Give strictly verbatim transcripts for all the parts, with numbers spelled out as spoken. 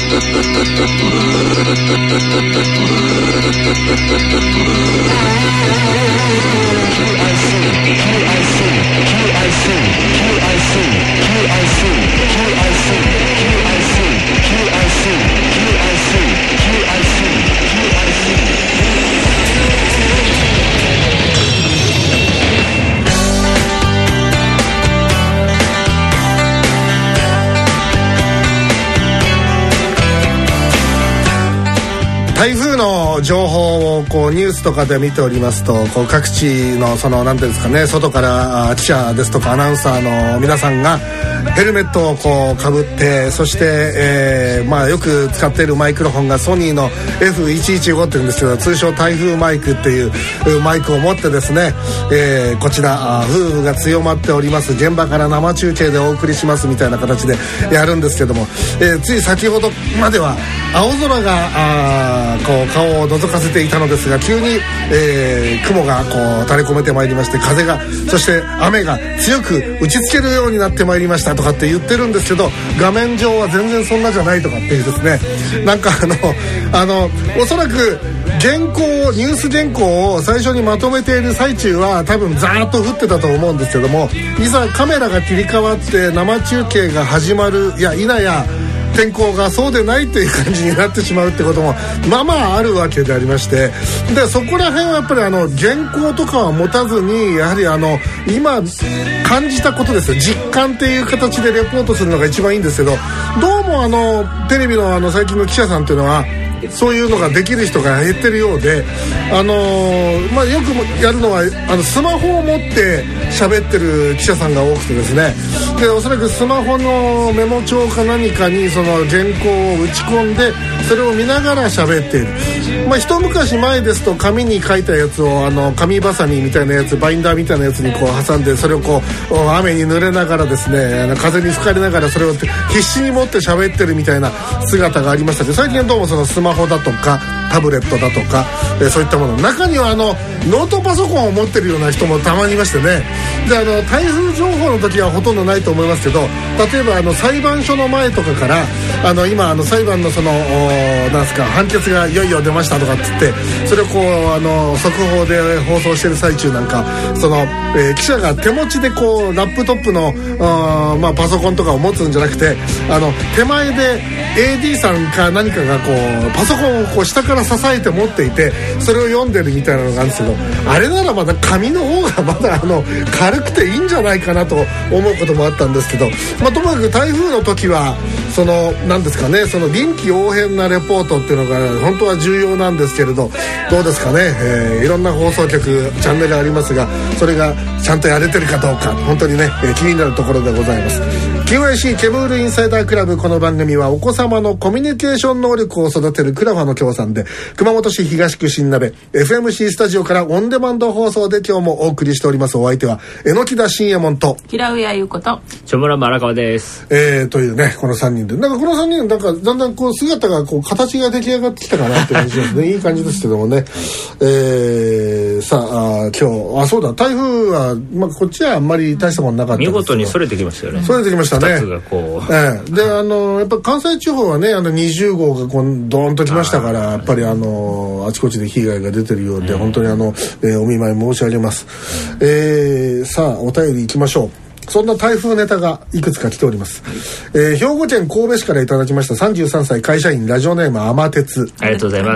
台風の情報をこうニュースとかで見ておりますと、こう各地のその何ていうんですかね、外から記者ですとかアナウンサーの皆さんがヘルメットをこうかぶって、そして、えー、まあよく使っているマイクロフォンがソニーの エフいちいちご っていうんですけど、通称台風マイクっていうマイクを持ってですね、えー、こちら風雨が強まっております現場から生中継でお送りしますみたいな形でやるんですけども、えー、つい先ほどまでは青空があこう顔を覗かせていたのですが、急に、えー、雲がこう垂れ込めてまいりまして、風がそして雨が強く打ちつけるようになってまいりましたとかって言ってるんですけど、画面上は全然そんなじゃないとかっていうですね、なんかあのあのおそらく原稿ニュース原稿を最初にまとめている最中は多分ザーッと降ってたと思うんですけども、いざカメラが切り替わって生中継が始まるや否や天候がそうでないという感じになってしまうってこともまあまああるわけでありまして、でそこら辺はやっぱりあの原稿とかは持たずに、やはりあの今感じたことですよ、実感っていう形でレポートするのが一番いいんですけど、どうもあのテレビのあの最近の記者さんっていうのはそういうのができる人が減ってるようで、あのーまあ、よくやるのはあのスマホを持って喋ってる記者さんが多くてですね、でおそらくスマホのメモ帳か何かにその原稿を打ち込んでそれを見ながら喋っている。まあ、一昔前ですと紙に書いたやつをあの紙バサミみたいなやつ、バインダーみたいなやつにこう挟んで、それをこう雨に濡れながらですね、あの風に吹かれながらそれを必死に持って喋ってるみたいな姿がありましたけど、最近どうもそのスマホだとかタブレットだとか、えー、そういったもの、中にはあのノートパソコンを持ってるような人もたまにいましてね、であの台風情報の時はほとんどないと思いますけど、例えばあの裁判所の前とかからあの今あの裁判のそのなんすか判決がいよいよ出ましたとかっつって、それをこうあの速報で放送してる最中なんか、その、えー、記者が手持ちでこうラップトップのあ、まあ、パソコンとかを持つんじゃなくて、あの手前で エーディー さんか何かがこうパソコンをこう下から支えて持っていて、それを読んでるみたいなのがあるんですけど、あれならまだ紙の方がまだあの軽くていいんじゃないかなと思うこともあったんですけど、まあ、ともかく台風の時はその何ですかね、その臨機応変なレポートっていうのが本当は重要なんですけれど、どうですかね、えー、いろんな放送局チャンネルありますが、それがちゃんとやれてるかどうか本当にね、えー、気になるところでございます。 キューアイシー ケムールインサイダークラブ、この番組はお子様のコミュニケーション能力を育てるクラファの協賛で、熊本市東区新鍋 エフエムシー スタジオからオンデマンド放送で今日もお送りしております。お相手は榎田信也門と平上優子とช村荒川です、 えー、というね、このさんにんで、なんかこのさんにんなんかだんだんこう姿がこう形が出来上がってきたかなって感じですねいい感じですけどもね、えー、さあ今日あそうだ台風は、まあ、こっちはあんまり大したもんなかったんですけど、 見事にそれてきましたよね。 それてきましたね。 ふたつがこう、 えー、であのやっぱ関西地方はね、あのにじゅうごうがこうドーンときましたから、やっぱりあのあちこちで被害が出てるようで、うん、本当にあの、えー、お見舞い申し上げます。えー、さあお便りいきましょう。そんな台風ネタがいくつか来ております、えー、兵庫県神戸市からいただきましたさんじゅうさんさい会社員、ラジオネーム天鉄。 ありがとうございます。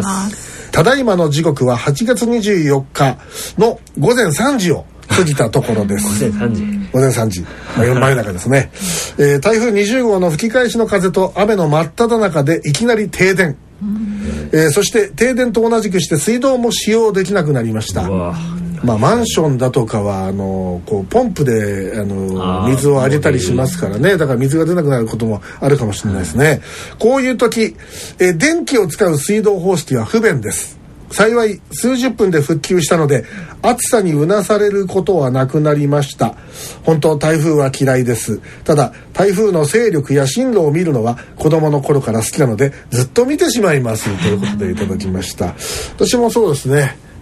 ただいまの時刻ははちがつにじゅうよっかのごぜんさんじを過ぎたところですごぜんさんじごぜんさんじ、まあ、真夜中ですね、えー、台風にじゅうごうの吹き返しの風と雨の真っ只中でいきなり停電、えー、そして停電と同じくして水道も使用できなくなりました。まあ、マンションだとかはあのこうポンプであの水をあげたりしますからね、だから水が出なくなることもあるかもしれないですね、うん、こういう時、えー、電気を使う水道方式は不便です。幸い数十分で復旧したので暑さにうなされることはなくなりました。本当台風は嫌いです。ただ台風の勢力や進路を見るのは子供の頃から好きなのでずっと見てしまいますということでいただきました。私もそうですね、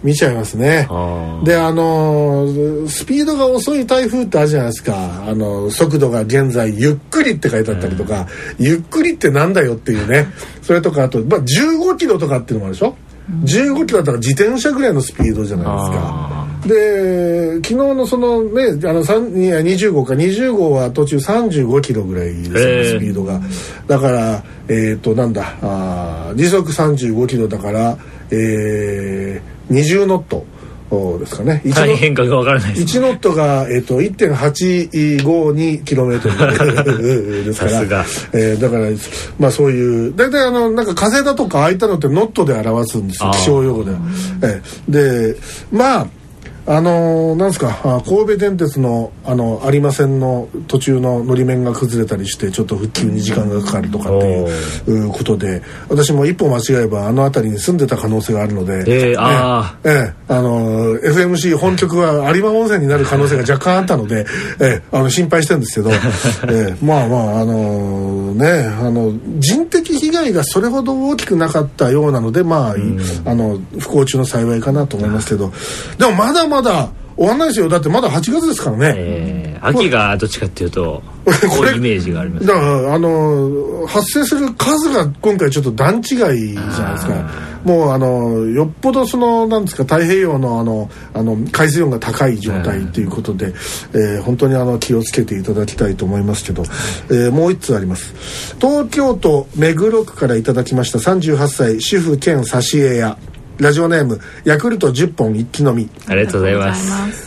見ちゃいますね。であのスピードが遅い台風ってあるじゃないですか。あの速度が現在ゆっくりって書いてあったりとか、うん、ゆっくりってなんだよっていうね。それとかあと、まあ、じゅうごキロとかっていうのもあるでしょ。じゅうごキロだったら自転車ぐらいのスピードじゃないですか。で昨日のそのねあのにじゅうごかにじゅうごは途中さんじゅうごキロぐらいですね、えー、スピードが。だからえっ、ー、となんだあ時速さんじゅうごキロだから、えー、にじゅうノットですかね。 大変かがわからないです、ね、 いちノットが、えー、と いってんはちごにキロメートル ですからさすが、えー、だからまあそういう大体あのなんか風だとかああいったのってノットで表すんですよ、気象用語で、えー、でまああのー、なんですか神戸電鉄のあの有馬線の途中ののり面が崩れたりしてちょっと復旧に時間がかかるとかっていうことで、私も一歩間違えばあの辺りに住んでた可能性があるので、 えー、あえー、あのー、エフエムシー 本局は有馬温泉になる可能性が若干あったので、えー、あの心配してるんですけど、えー、まあまああのー、ねあの人的被害がそれほど大きくなかったようなのでまあ、うん、あの不幸中の幸いかなと思いますけど、でもまだまだ終わんないですよ。だってまだはちがつですからね、えー、秋がどっちかっていうとこうイメージがあります、 ね、だからあの発生する数が今回ちょっと段違いじゃないですか。もうあのよっぽどそのなんですか太平洋のあのあの海水温が高い状態ということで、えー、本当にあの気をつけていただきたいと思いますけど、えー、もう一つあります。東京都目黒区からいただきましたさんじゅうはっさい主婦兼挿絵屋、ラジオネームヤクルトじゅっぽん一気飲み。 ありがとうございます。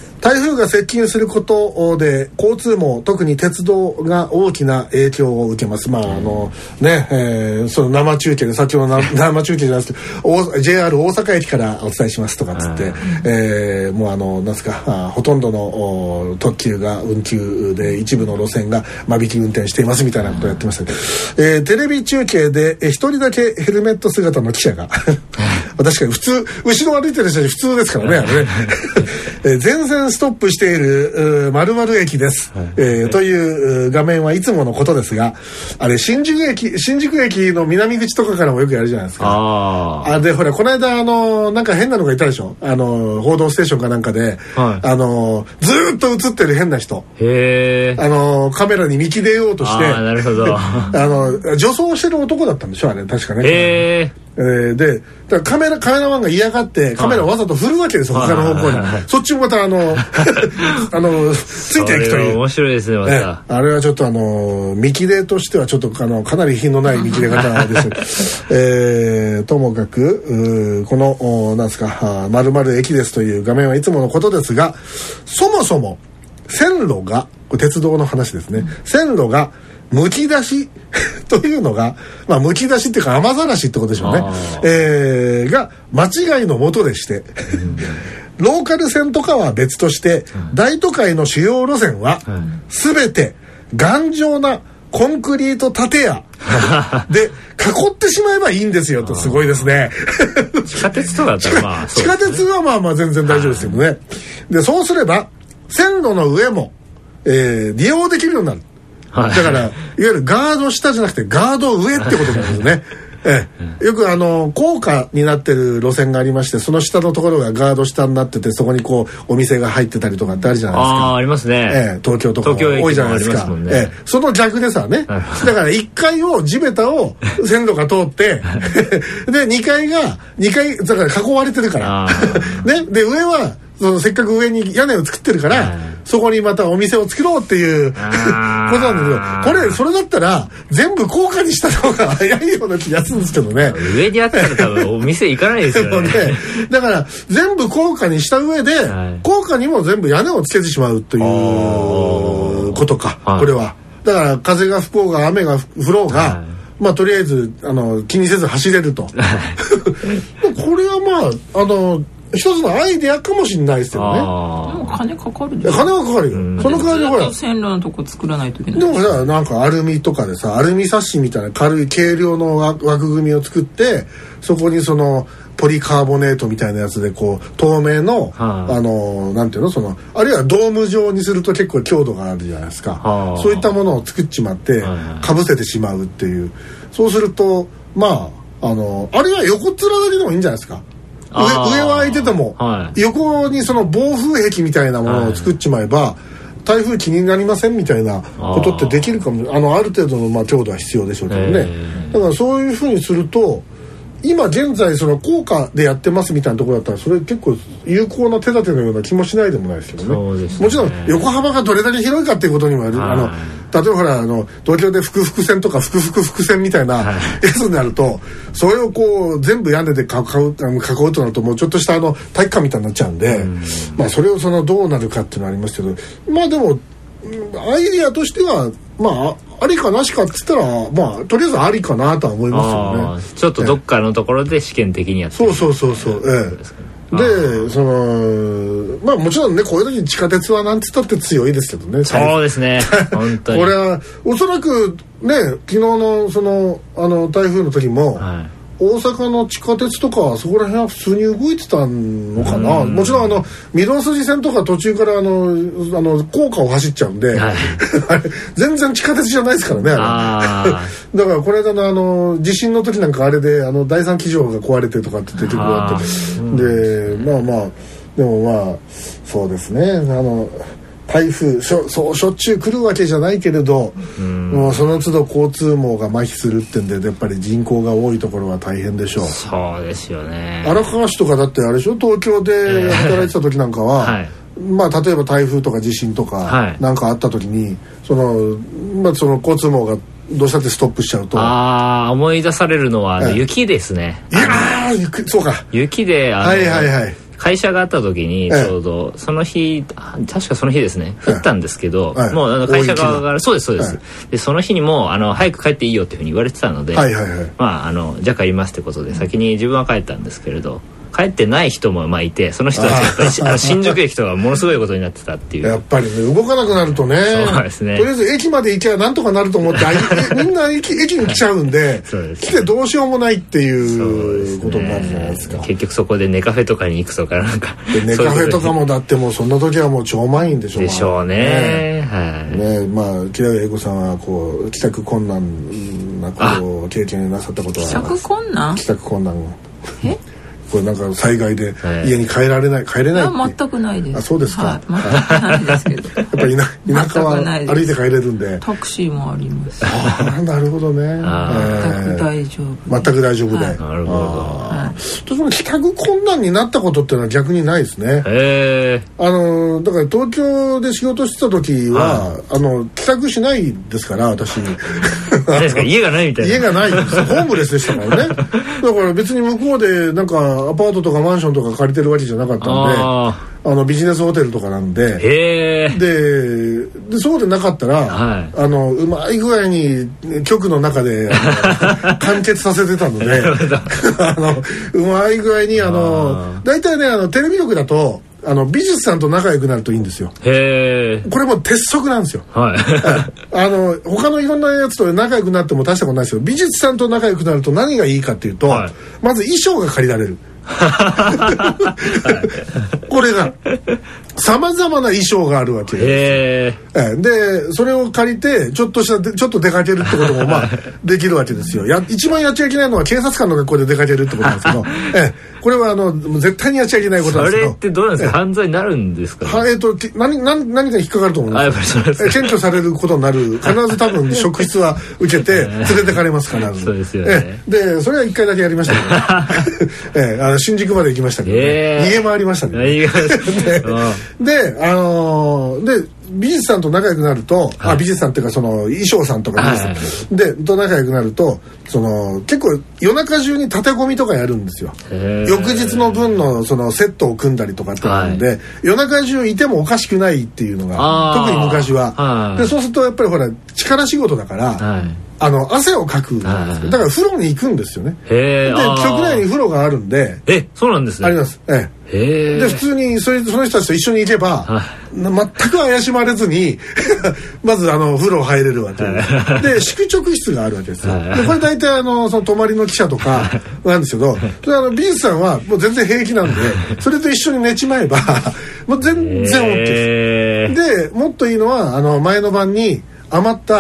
台風が接近することで交通網特に鉄道が大きな影響を受けます。まああのね、えー、その生中継で先ほどの生中継じゃないですけどジェイアール 大阪駅からお伝えしますとかっつって、えー、もうあのなんですかあほとんどの特急が運休で一部の路線が間引き運転していますみたいなことをやってましたけど、えー、テレビ中継で一人だけヘルメット姿の記者が確かに普通後ろ歩いてる人に普通ですからねあれねえー、全然ストップしている〇〇駅です、はいえー、という画面はいつものことですが、あれ新宿駅新宿駅の南口とかからもよくやるじゃないですか。ああでほらこの間あのなんか変なのがいたでしょ。あの報道ステーションかなんかで、はい、あのずーっと映ってる変な人、へーあのカメラに見切れようとしてあなるほどあの女装してる男だったんでしょあれ確かね。 へーえー、でだからカメラカメラマンが嫌がってカメラをわざと振るわけですよ、はい、他の方向に、はいはい、そっちもまたあのあのついていくという面白いですねまた、 ね、あれはちょっとあの見切れとしてはちょっとあのかなり品のない見切れ方です、えー、ともかくこのなんですか〇〇駅ですという画面はいつものことですが、そもそも線路がこれ鉄道の話ですね、うん、線路がむき出しというのが、まあ、むき出しっていうか雨ざらしってことでしょうね、えー、が間違いのもとでして、うん、ローカル線とかは別として、うん、大都会の主要路線は、うん、全て頑丈なコンクリート建屋で囲ってしまえばいいんですよと。すごいですね地下鉄とかだったらまあ地下鉄はまあまあ全然大丈夫ですけどね。でそうすれば線路の上も、えー、利用できるようになる。だからいわゆるガード下じゃなくてガード上ってことなんですねええ、よくあの高架になってる路線がありまして、その下のところがガード下になってて、そこにこうお店が入ってたりとかってあるじゃないですか。 あありますね、 ええ、東京とか多いじゃないですか。ねええ、その逆でさねだからいっかいを地べたを線路が通ってでにかいがにかいだから囲われてるからね、で上はそのせっかく上に屋根を作ってるから、そこにまたお店を作ろうっていうことなんだけど、これそれだったら全部高架にした方が早いような気がするんですけどね。 上にあったら多分お店行かないですよねね。 だから全部高架にした上で、はい、高架にも全部屋根をつけてしまうということか、これは。だから風が吹こうが雨が降ろうが、はい、まあとりあえずあの気にせず走れるとこれはまああの一つのアイデアかもしれないですよね。でも金かかるでしょ。 金はかかるよ、うん、その代わりほら線路のとこ作らないといけない。 でもさなんかアルミとかでさアルミサッシみたいな軽い軽量の枠組みを作って、そこにそのポリカーボネートみたいなやつでこう透明の、はあ、あのなんていうのそのあるいはドーム状にすると結構強度があるじゃないですか、はあ、そういったものを作っちまってかぶせてしまうっていう。そうするとまああのあるいは横っ面だけでもいいんじゃないですか。 上, 上は空いてても、はい、横にその暴風壁みたいなものを作っちまえば、はい、台風気になりませんみたいなことってできるかも。あのある程度のまあ強度は必要でしょうけどね。だからそういうふうにすると今現在その効果でやってますみたいなところだったらそれ結構有効な手立てのような気もしないでもないですけど ね, そうですね。もちろん横幅がどれだけ広いかっていうことにもある。あの例えばほらあの東京で複々線とか複々複線みたいなやつになると、それをこう全部屋根で囲う、囲うとなるともうちょっとしたあの体育館みたいになっちゃうんで、うん、まあそれをそのどうなるかっていうのはありますけど、まあでもアイディアとしてはまあありかなしかっつったらまあとりあえずありかなとは思いますよね。 ちょっとどっかのところで試験的にやってる、 そうそうそうそう、ええ、でそのまあもちろんねこういう時に地下鉄はなんつったって強いですけどね。 そうですね本当にこれはおそらくね昨日のそのあの台風の時も、はい、大阪の地下鉄とかそこら辺は普通に動いてたのかな。もちろんあの御堂筋線とか途中からあのあの高架を走っちゃうんで、はい、全然地下鉄じゃないですからねあれ。あだからこの間のあの地震の時なんかあれであの第三機場が壊れてとかって結構あってでまあまあでもまあそうですねあの台風し ょ, そうしょっちゅう来るわけじゃないけれど、うん、もうその都度交通網が麻痺するってんでやっぱり人口が多いところは大変でしょう。 そうですよね。 荒川市とかだってあれでしょ東京で働いてた時なんかは、はい、まあ例えば台風とか地震とかなんかあった時に、はい、そのまあその交通網がどうしたってストップしちゃうとああ思い出されるのは、はい、雪ですね。 いやー雪そうか雪であのはいはいはい会社があった時にちょうどその日、ええ、確かその日ですね降ったんですけど、ええ、もうあの会社側がそうですそうです、ええ、でその日にもあの早く帰っていいよっていうふうに言われてたので、はいはいはい、まああのじゃあ帰りますってことで先に自分は帰ったんですけれど帰ってない人もまあいてその人たちやっぱりあの新宿駅とかものすごいことになってたっていうやっぱりね動かなくなるとねそうですねとりあえず駅まで行けばなんとかなると思ってみんな 駅, 駅に来ちゃうんでそうです、ね、来てどうしようもないっていうことになるじゃないですか。 結局そこでネカフェとかに行くとかなんかネカフェとかもだってもうそんな時はもう超満員でしょうでしょうね、ねはいねまあ木田英子さんはこう帰宅困難なことを経験なさったことは帰宅困難帰宅困難えこれなんか災害で家に帰られない、はい、帰れないっていや全くないです。 あそうですか、 はい、全くないですけどやっぱり田舎は歩いて帰れるんでタクシーもあります。 ああなるほどね、えー、全く大丈夫全く大丈夫で、はい、 なるほど、はい、その帰宅困難になったことっていうのは逆にないですね。 へあのだから東京で仕事してた時は、はい、あの帰宅しないですから私何ですか家がないみたいな家がないホームレスでしたからねだから別に向こうでなんかアパートとかマンションとか借りてるわけじゃなかったんで あ, あのビジネスホテルとかなんでへででそうでなかったら、はい、あのうまい具合に局の中で完結させてたのであのうまい具合にあの大体ねあのテレビ局だとあの美術さんと仲良くなるといいんですよ。 へー。 これも鉄則なんですよ。 はい。 あの他のいろんなやつと仲良くなっても大したことないですけど、美術さんと仲良くなると何がいいかっていうと、はい、まず衣装が借りられる。これがさまざまな衣装があるわけです。でそれを借りてちょっとしたちょっと出かけるってこともまあできるわけですよ。や一番やっちゃいけないのは警察官の学校で出かけるってことなんですけど、ええ、これはあの絶対にやっちゃいけないことなんですけど。 それってどうなんですか、犯罪になるんですか、ね、 はえっと何何何か引っかかると思うんですよ。あやっぱりそうです、ね、検挙されることになる。必ず多分職質は受けて連れてかれます必ず。 そうですよね。 えでそれはいっかいだけやりましたけど、ねええ、あの新宿まで行きましたけど、ね、えー、逃げ回りましたけど、ね、で, であのー、で美術さんと仲良くなると、はい、あ美術さんっていうかその衣装さんとか美術さん、はい、でと仲良くなるとその結構夜中中に立て込みとかやるんですよ。翌日の分のそのセットを組んだりとかってなるんで、はい、夜中中いてもおかしくないっていうのが特に昔は、はい、でそうするとやっぱりほら力仕事だから、はい、あの汗をかくんですよ。だから風呂に行くんですよね。 へで局内に風呂があるんで。 えそうなんですね。 あります。ええへで普通にそれその人たちと一緒に行けば、はい、全く怪しまれずにまずあの風呂入れるわけで宿直室があるわけですよ。でこれ大体あのその泊まりの記者とかなんですけどそれあの美術さんはもう全然平気なんでそれと一緒に寝ちまえばもう全然 OK です。でもっといいのはあの前の晩に余った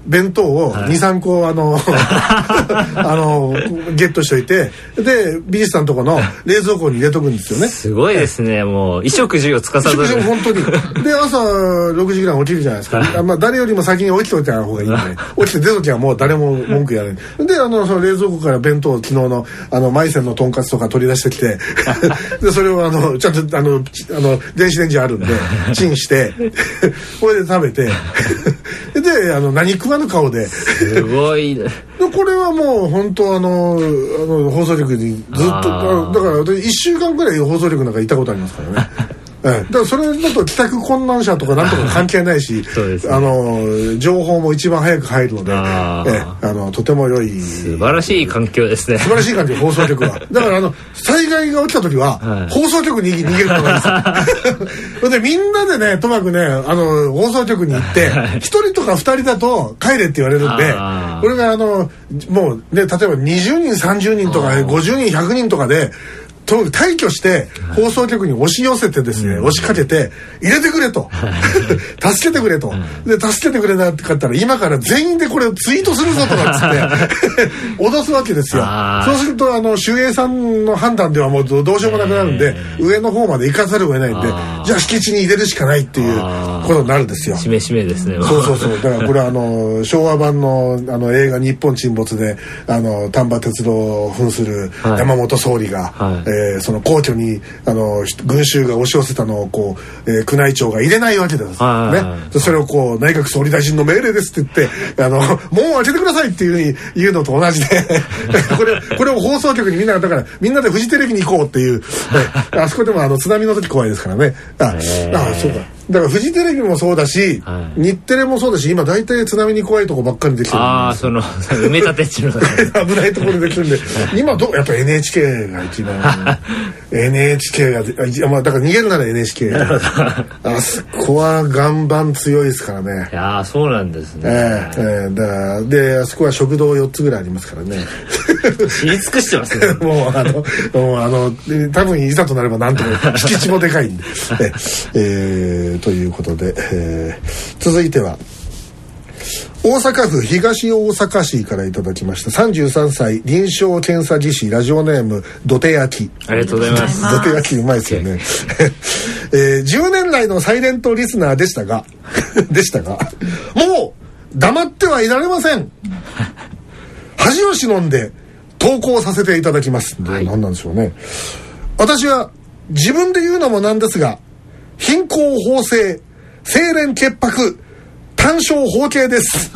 弁当をにさんこあのあのゲットしといて、で美術さんのとこの冷蔵庫に入れとくんですよね。 すごいですね。もう衣食住を司る。 衣食住本当に。で朝ろくじぐらい起きるじゃないですか。はい、まあ誰よりも先に起きといた方がいいんで、起きて出る時はもう誰も文句やらない。であのその冷蔵庫から弁当を昨日のあのマイセンのとんかつとか取り出してきて、でそれをあのちゃんとあのあの電子レンジあるんでチンしてこれで食べてであの何食わぬ顔で。 すごいね。 これはもう本当あのあの放送局にずっとだからいっしゅうかんくらい放送局なんかいたことありますからね。ええ、だからそれだと帰宅困難者とかなんとか関係ないし、ね、あの情報も一番早く入るので、あ、ええ、あのとても良い素晴らしい環境ですね。 素晴らしい環境、放送局は。だからあの災害が起きた時は、はい、放送局に逃げるのがいいですでみんなでねともかくねあの放送局に行って一人とか二人だと帰れって言われるんで、これがあのもうね例えばにじゅうにんさんじゅうにんとかごじゅうにんひゃくにんとかでと退去して放送局に押し寄せてですね、うん、押しかけて入れてくれと助けてくれと、で助けてくれなってかったら今から全員でこれをツイートするぞとかっつって脅すわけですよ。そうするとあの守衛さんの判断ではもうどうしようもなくなるんで、上の方まで行かざるを得ないんで、じゃあ敷地に入れるしかないっていうことになるんですよ。 しめしめですね。 そうそうそう。だからこれはあの昭和版のあの映画日本沈没であの丹波鉄道を扮する山本総理が、はい、えーえー、その皇居にあの群衆が押し寄せたのをこう、えー、宮内庁が入れないわけです、ね、それをこう内閣総理大臣の命令ですって言ってあの門を開けてくださいっていうふうに言うのと同じでこれこれを放送局にみんなだからみんなでフジテレビに行こうっていう、はい、あそこでもあの津波の時怖いですからね。ああそうか。だからフジテレビもそうだし、はい、日テレもそうだし、今大体津波に怖いとこばっかりできてるんです。 ああ、その埋め立てっちゅうの危ないところできるんで今どやっぱ エヌエイチケー が一番エヌエイチケー が、まあ、だから逃げるなら エヌエイチケー あそこは岩盤強いですからね。 いやそうなんですね。 えーえー、だからであそこは食堂よっつぐらいありますからね知り尽くしてますねもうあのもうあの多分いざとなればなんとか敷地もでかいんでえーということで、えー、続いては大阪府東大阪市からいただきましたさんじゅうさんさい臨床検査技師ラジオネームどて焼き。 ありがとうございます。 どて焼きうまいですよね、えー、じゅうねん来のサイレントリスナーでしたがでしたがもう黙ってはいられません恥を忍んで投稿させていただきます、はい、何なんでしょうね。私は自分で言うのもなんですが貧困法制清廉潔白単勝法系です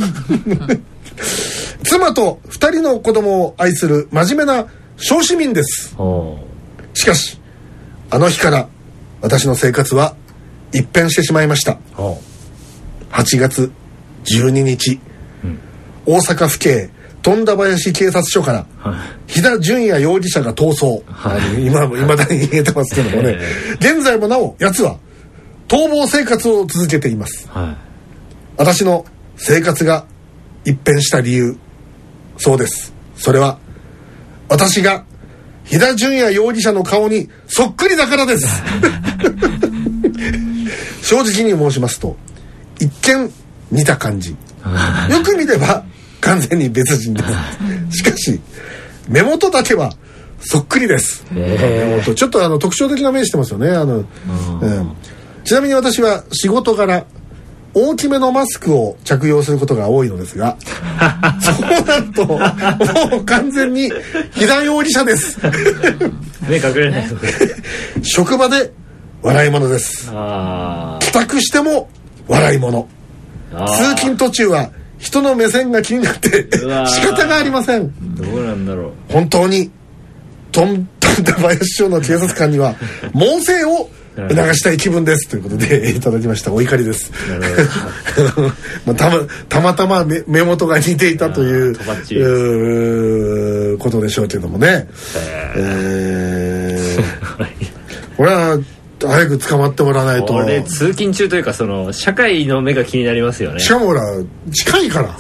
妻とふたりの子供を愛する真面目な小市民です。しかしあの日から私の生活は一変してしまいました。はちがつじゅうににち、うん、大阪府警富田林警察署から、はい、飛田淳也容疑者が逃走、はい、今も未だに言えてますけどもね現在もなお奴は逃亡生活を続けています、はい、私の生活が一変した理由、そうです、それは私が飛田淳也容疑者の顔にそっくりだからです正直に申しますと一見似た感じよく見れば完全に別人ですしかし目元だけはそっくりです。目元ちょっとあの特徴的な目してますよね。あの、うん、ちなみに私は仕事柄大きめのマスクを着用することが多いのですがそうなるともう完全に飛田容疑者です目隠れない職場で笑い物です。帰宅しても笑い物。通勤途中は人の目線が気になって仕方がありません。 どうなんだろう。 本当に富田林署の警察官には猛省を促したい気分ですということでいただきました。お怒りですまあ、た, またまたま 目, 目元が似ていたということでしょうけどもね、えー、これは早く捕まってもらわないと。 これ通勤中というかその社会の目が気になりますよね。 しかもほら近いから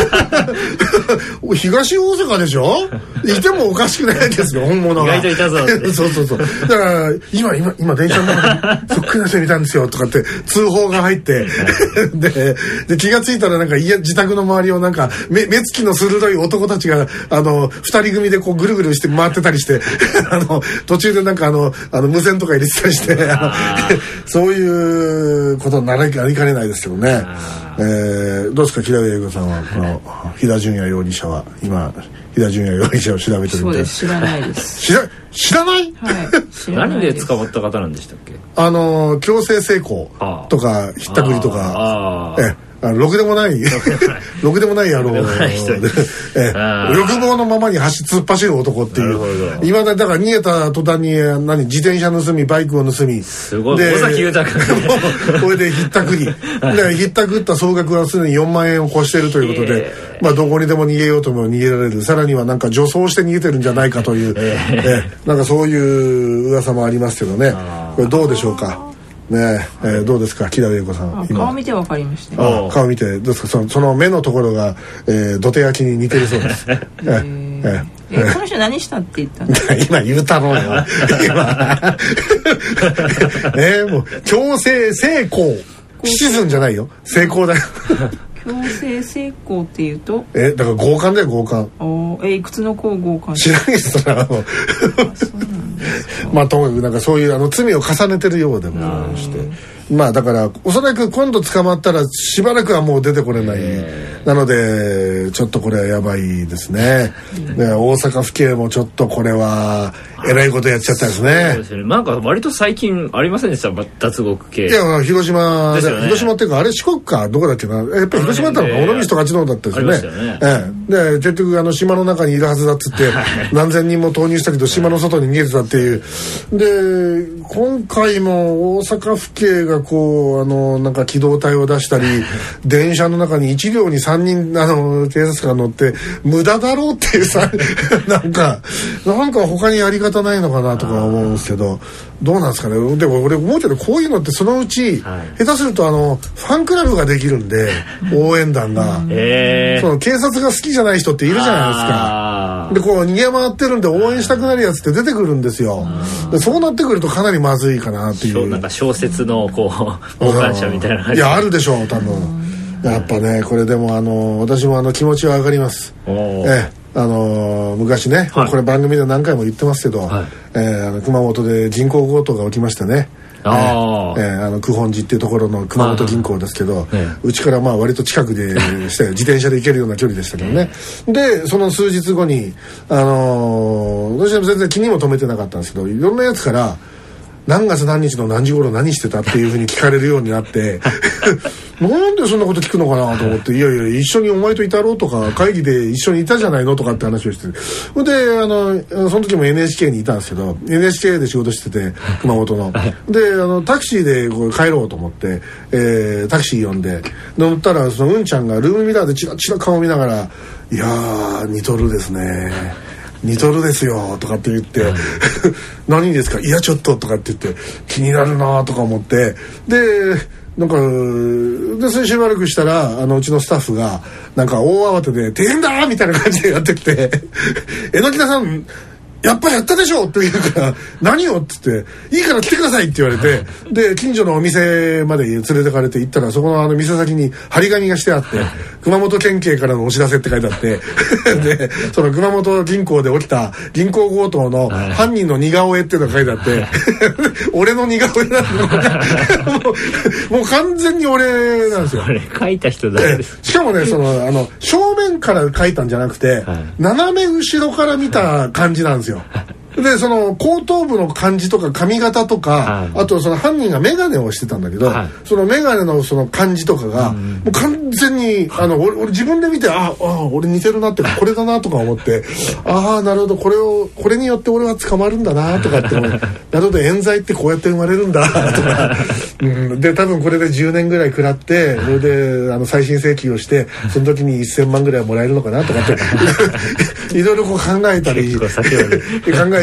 東大阪でしょ。いてもおかしくないですよ本物が。 意外といたぞってそうそうそう。だから今今今電車の中でそっくりな人見たんですよとかって通報が入ってでで気がついたらなんか家自宅の周りをなんか目目つきの鋭い男たちがあの二人組でこうぐるぐるして回ってたりしてあの途中でなんかあのあの無線とか入れてたりしてあのそういうことになりかねないですけどね。えー、どうですか平出英子さんはこの飛田純也容疑者は今飛田純也容疑者を調べてるみたい。 そうです。知らないです。 知ら知らない？ はい知らないです。 何で捕まった方なんでしたっけ？ あの強制性交とかひったくりとか。えあろくでもないろくでもない野郎でえ欲望のままに走突っ走る男っていう今だから逃げた途端に何自転車盗みバイクを盗みすごい尾崎豊君これでひったくりでひったくった総額はすでによんまんえんを超しているということで、えー、まあどこにでも逃げようとも逃げられる。さらにはなんか女装して逃げてるんじゃないかという、えーえー、なんかそういう噂もありますけどね。これどうでしょうかねえ、えー、どうですか木田玲子さん。 顔見て分かりました、 ね、あ顔見てどうですか。その、その目のところが、えー、土手焼きに似てるそうです。えーえー、えこの人何したって言ったんですか今言うたろうよ今えー、もう強制性交シズンじゃないよ成功だよ強制性交っていうとえだから強姦だよ強姦。 おえいくつの子を強姦知らないですそれはもうそうなんですかまあともかくなんかそういうあの罪を重ねてるようでもしてまあだからおそらく今度捕まったらしばらくはもう出てこれないなのでちょっとこれはやばいですね。で大阪府警もちょっとこれはえらいことやっちゃったですね。 そうですよね。なんか割と最近ありませんでした脱獄系。 いや広島、 ね、 広島っていうかあれ四国かどこだっけなやっぱり広島だったのか尾道とかあっちの方だったですよね。 ねええ、で結局あの島の中にいるはずだっつって何千人も投入したけど島の外に逃げてたっていうで今回も大阪府警がこうあのなんか機動隊を出したり電車の中にいち両にさんにんあの警察官乗って無駄だろうっていうさなんかなんか他にやり方ないのかなとか思うんですけどどうなんですかね。でも俺思うけどこういうのってそのうち、はい、下手するとあのファンクラブができるんで応援団が、えー、その警察が好きじゃない人っているじゃないですか。でこう逃げ回ってるんで応援したくなるやつって出てくるんですよ。でそうなってくるとかなりまずいかなっていう。 なんか小説のこう傍観者みたいな感じ。 いやあるでしょう多分。やっぱねこれでもあの私もあの気持ちは上がります。ええあのー、昔ね、はい、これ番組で何回も言ってますけど、はいえー、あの熊本で銀行強盗が起きましたね。あえー、あの九本寺っていうところの熊本銀行ですけどうち、からまあ割と近くでして自転車で行けるような距離でしたけどね。でその数日後にあのー、私は全然気にも留めてなかったんですけどいろんなやつから何月何日の何時頃何してたっていうふうに聞かれるようになってなんでそんなこと聞くのかなと思っていやいや一緒にお前といたろうとか会議で一緒にいたじゃないのとかって話をしてそれであのその時も エヌエイチケー にいたんですけど エヌエイチケー で仕事してて熊本のであのタクシーでこう帰ろうと思って、えー、タクシー呼んで乗ったらそのうんちゃんがルームミラーでチラチラ顔見ながらいやー似とるですね似とるですよとかって言って何ですかいやちょっととかって言って気になるなとか思ってでなんかでそれしばらくしたらあのうちのスタッフがなんか大慌てで大変だみたいな感じでやってきて榎田さんやっぱやったでしょって言うから何よって言っていいから来てくださいって言われてで近所のお店まで連れてかれて行ったらそこのあの店先に張り紙がしてあって熊本県警からのお知らせって書いてあってでその熊本銀行で起きた銀行強盗の犯人の似顔絵っていうのが書いてあって俺の似顔絵なんだもう、もう完全に俺なんですよ。 それ書いた人誰ですか。 しかもねそのあの正面から書いたんじゃなくて、はい、斜め後ろから見た感じなんですよ。でその後頭部の感じとか髪型とか、はい、あとその犯人が眼鏡をしてたんだけど、はい、その眼鏡のその感じとかが、うん、もう完全にあの俺, 俺自分で見てああ俺似てるなってこれだなとか思ってああなるほどこれをこれによって俺は捕まるんだなとかってなるほど冤罪ってこうやって生まれるんだとか、うん、で多分これでじゅうねんぐらい食らってそれであの再審請求をしてその時にせんまんぐらいもらえるのかなとかっていろいろこう考えたり考え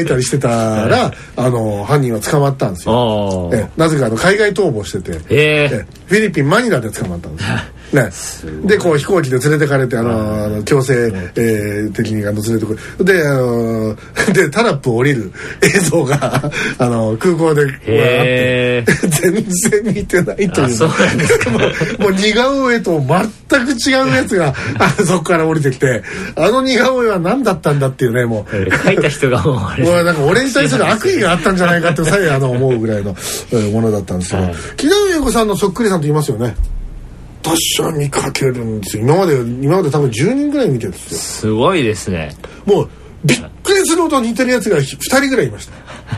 いたりしてたらあの犯人は捕まったんですよ。えなぜかあの海外逃亡してて、えフィリピンマニラで捕まったんですよ。ね、でこう飛行機で連れてかれてあのあの強制、えー、的にあの連れてくるであのでタラップを降りる映像があの空港であって全然似てないという。 そうなんですか。 もう、もう似顔絵と全く違うやつがあそこから降りてきて、あの似顔絵は何だったんだっていうね、もう描いた人がもうあれもうなんか俺に対する悪意があったんじゃないかってさえあの思うぐらいのものだったんですけど、はい、木田優子さんのそっくりさんと言いますよね。私は見かけるんですよ。今まで今まで多分じゅうにんぐらい見てるんですよ。 すごいですね。 もうびっくりするほど似てるやつがふたりぐらいいました。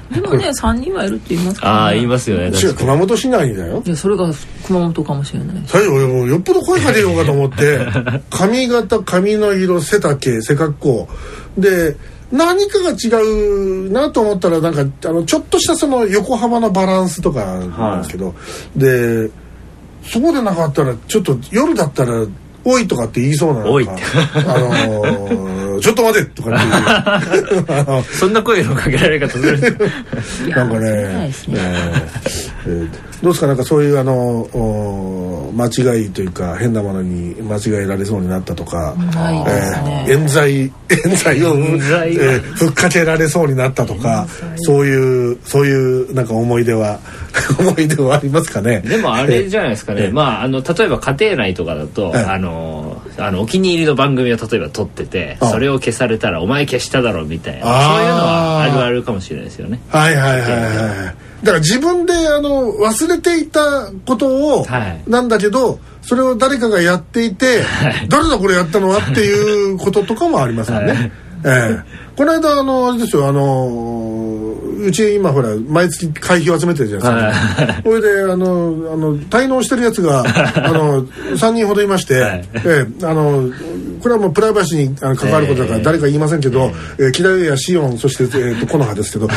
でもねさんにんはいるって言いますから、ね、 ああ言いますよね。 私は熊本市内だよ。 いやそれが熊本かもしれない。 最初俺もうよっぽど声かけようかと思って髪型髪の色背丈背格好で何かが違うなと思ったらなんかあのちょっとしたその横幅のバランスとかなんですけど、はい、でそうでなかったらちょっと夜だったらおいとかって言いそうなのかあのー、ちょっと待てとかってそんな声のかけられ方するんですなんかね、えーえー、どうですかなんかそういうあの間違いというか変なものに間違えられそうになったとか、 ないですね、 えー、冤罪冤罪を冤罪、えー、ふっかけられそうになったとかそういうそういうなんか思い出は思い出はありますかね。 でもあれじゃないですかね、えー、まああの例えば家庭内とかだと、えー、あのあのお気に入りの番組を例えば撮っててそれを消されたらお前消しただろみたいなそういうのはあるあるかもしれないですよね。 はいはいはいはい。だから自分であの忘れていたことを、はい、なんだけどそれを誰かがやっていて、はい、誰だこれやったのはっていうこととかもありますよね。はい、えー、この間あのあれですよあのうち今ほら毎月会費を集めてるじゃないですか。それであのあの滞納してるやつがあのさんにんほどいまして、はい、えー、あのこれはもうプライバシーにあの関わることだから誰か言いませんけど、えー、木田優也シオンそして、えー、と木の葉ですけど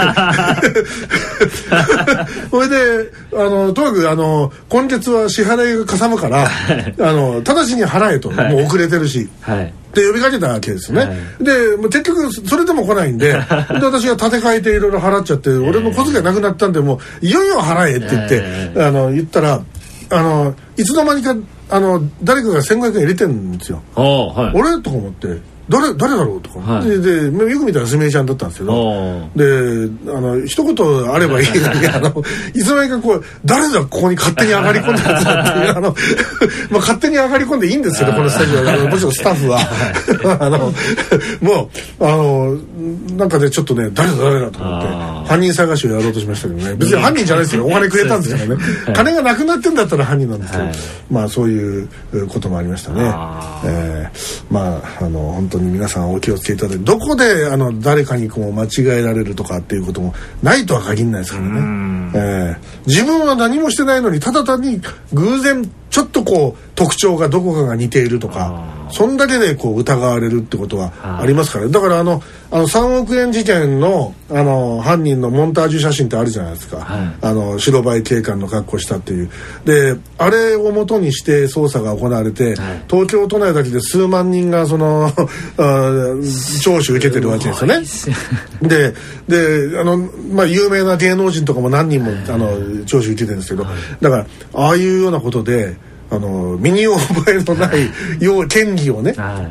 それであのとにかくあの今月は支払いがかさむからあの直ちに払えと、はい、もう遅れてるし、はい、で呼びかけたわけですよね、はい、で結局それでも来ないんでで私が立て替えていろいろ払っちゃって俺の小遣いなくなったんでもういよいよ払えって言って、えー、あの言ったらあのいつの間にかあの誰かがせんごひゃくえん入れてるんですよ。はい、俺とか思って誰誰だろうとか、はい、で, でよく見たらすみれちゃんだったんですけどであの一言あればいいのにあのいつの間にかこう誰だここに勝手に上がり込んだやつだっていうあの、まあ、勝手に上がり込んでいいんですよこのスタジオあのもちろんスタッフはあのもうあのなんかでちょっとね誰だ誰だと思って犯人探しをやろうとしましたけどね別に犯人じゃないですよお金くれたんですからね金がなくなってんだったら犯人なんですけど、はい、まあそういうこともありましたね。えー、まああの本当に皆さんお気をつけいただいてどこであの誰かにこう間違えられるとかっていうこともないとは限らないですからね。えー、自分は何もしてないのにただ単に偶然ちょっとこう特徴がどこかが似ているとかそんだけでこう疑われるってことはありますから、ね、だからあのあのさんおくえん事件のあの犯人のモンタージュ写真ってあるじゃないですか、はい、あの白バイ警官の格好したっていうであれを元にして捜査が行われて、はい、東京都内だけで数万人がその聴取受けてるわけですよね。でであの、まあ、有名な芸能人とかも何人もあの聴取受けてるんですけど、はい、だからああいうようなことであの身に覚えのない要権利をね、はい、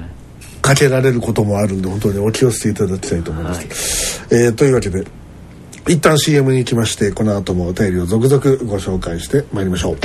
かけられることもあるんで本当にお気をつけいただきたいと思います、はい、えー、というわけで一旦 シーエム に行きましてこの後もお便りを続々ご紹介してまいりましょう。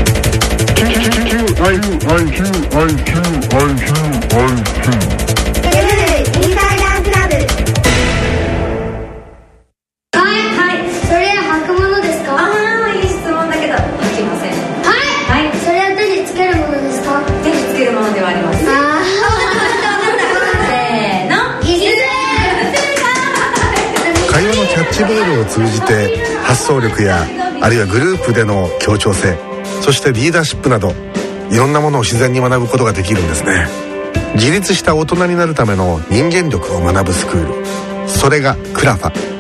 キャッチボールを通じて発想力やあるいはグループでの協調性そしてリーダーシップなどいろんなものを自然に学ぶことができるんですね。自立した大人になるための人間力を学ぶスクールそれがクラファ